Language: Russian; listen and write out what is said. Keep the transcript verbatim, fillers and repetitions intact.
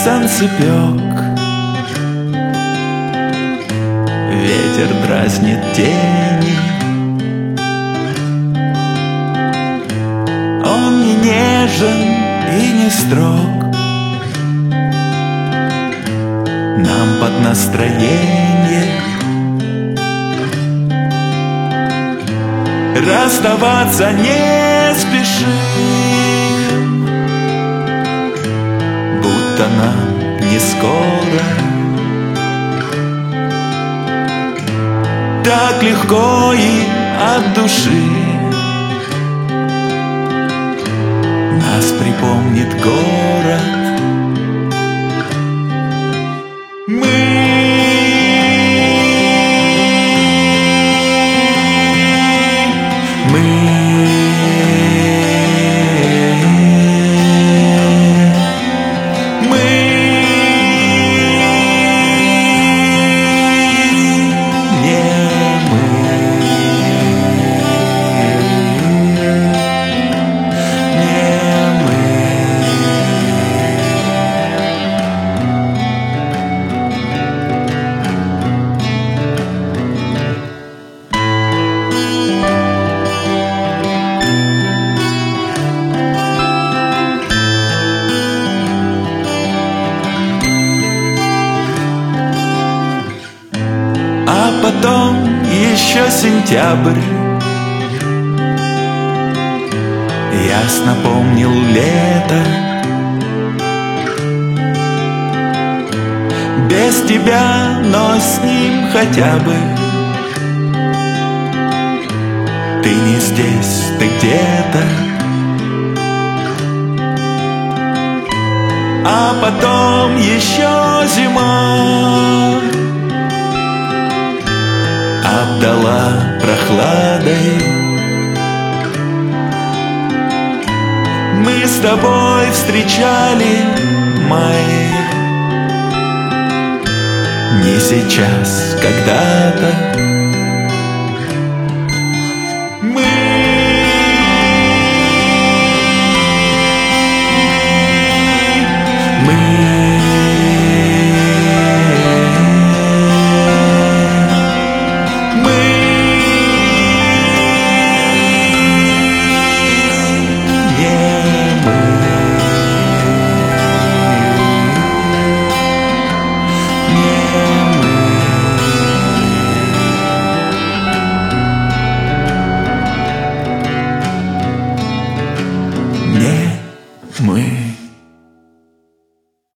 солнцепек, ветер дразнит тени. Он не нежен и не строг, нам под настроение. Расставаться не спешим, будто нам не скоро. Так легко и от души нас припомнит город. Мы потом еще сентябрь. Ясно помнил лето. Без тебя, но с ним хотя бы. Ты не здесь, ты где-то. А потом еще зима обдала прохладой. Мы с тобой встречали май. Не сейчас, когда-то. Мы Мы мы